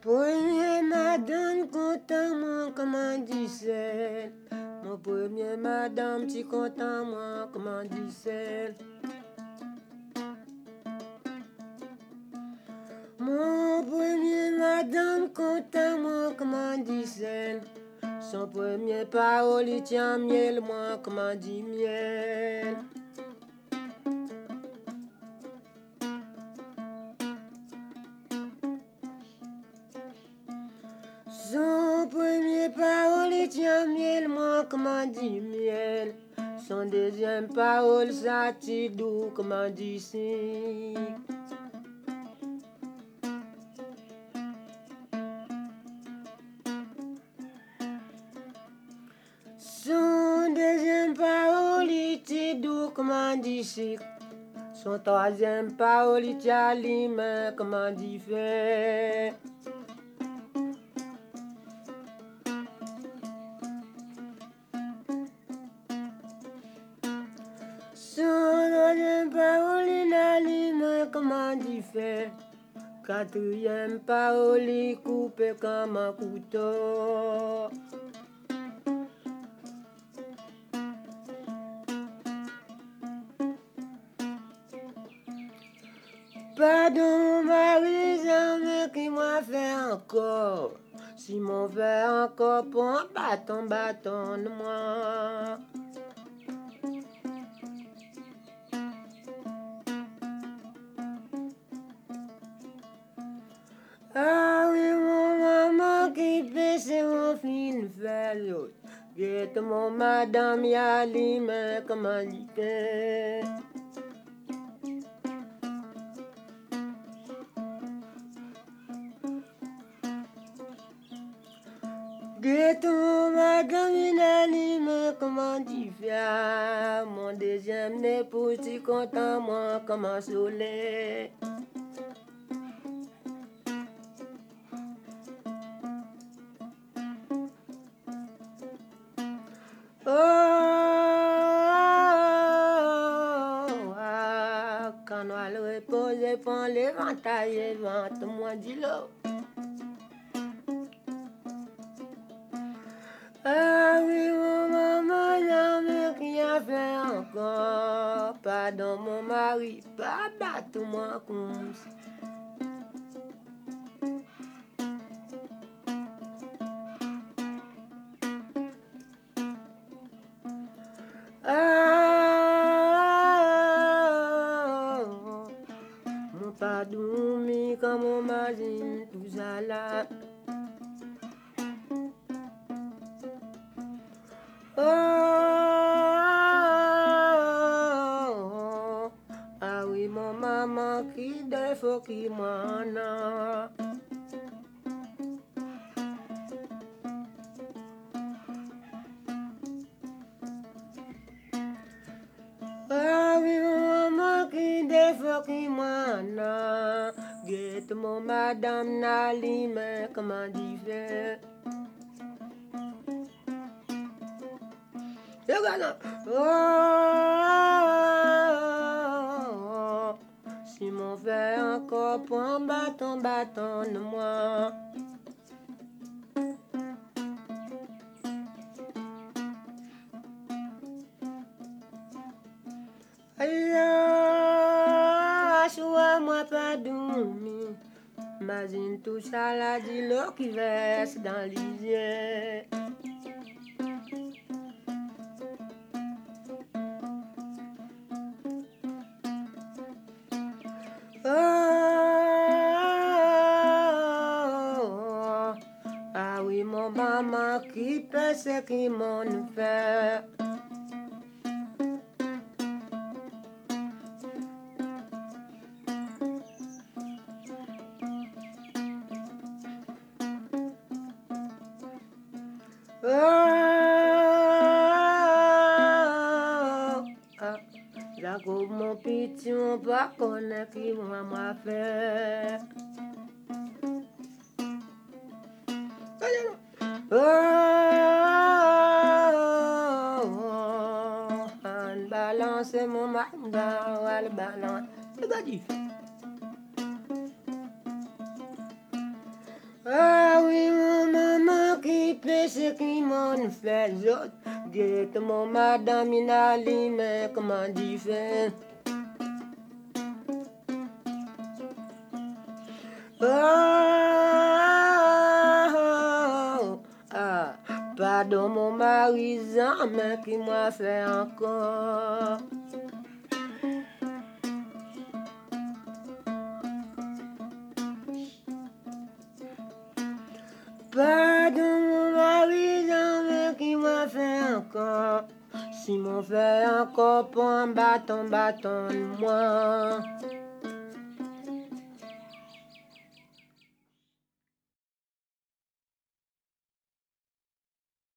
Premier madame, content moi, comment dit c'est. Mon premier madame, tu content moi, comment dit c'est. Mon premier madame, content moi, comment dit c'est. Son premier parole, il tient miel, moi, comment dit miel. Son premier parole, il tient miel, moi, comment dit miel. Son deuxième parole, ça t'y doux, comment dit si. Son deuxième parole, il t'y doux, comment dit si. Son troisième parole, il tient l'humain, comment dit fait. Son deuxième parole, il a l'humain, comment dit fait. Quatrième parole, il coupe comme un couteau. Pardon, Marie, jamais qui m'a fait encore. Si m'en fait encore pour un bâton, bâton de moi. Ah oui, mon maman qui pèse mon fil fait l'autre. Guette mon madame, y'a l'humain, comment il fait. Guette mon madame, il a l'humain, comment il fait. Mon deuxième époux, si content, moi, comment soleil. Quand on le repose, prend l'éventail, vente-moi du lot. Ah oui, mon maman, jamais rien fait encore. Pardon, mon mari, pas battre moi comme ça. Ah, mon pardon, mais comme mon mari, tout ça là. Ah oui, mon maman qui défaut qui m'en a. Ah oui, mon maman qui défaut qui m'en a. Guette mon madame Nali, mais comment dit fait. Oh, si mon fait encore pour un bâton, bâton de moi. Alors, sois-moi pas dormi. Imagine tout ça là, dis l'eau qui verse dans les yeux. Oh, ah oui, mon maman qui pèse qui m'en fait. Oh, ah, la coupe mon petit, on pas connaître qui m'a fait. Oh, un balance mon manda, le balance. C'est pas dit. Ah, péché qui m'en fait l'autre. Directement, madame, il a les mains, comment dit fait. Oh, ah, pardon, mon mari, mais qui m'a fait encore. Pardon, mon mari, mais qui m'a fait encore. Si m'on fait encore pour un bâton, moi.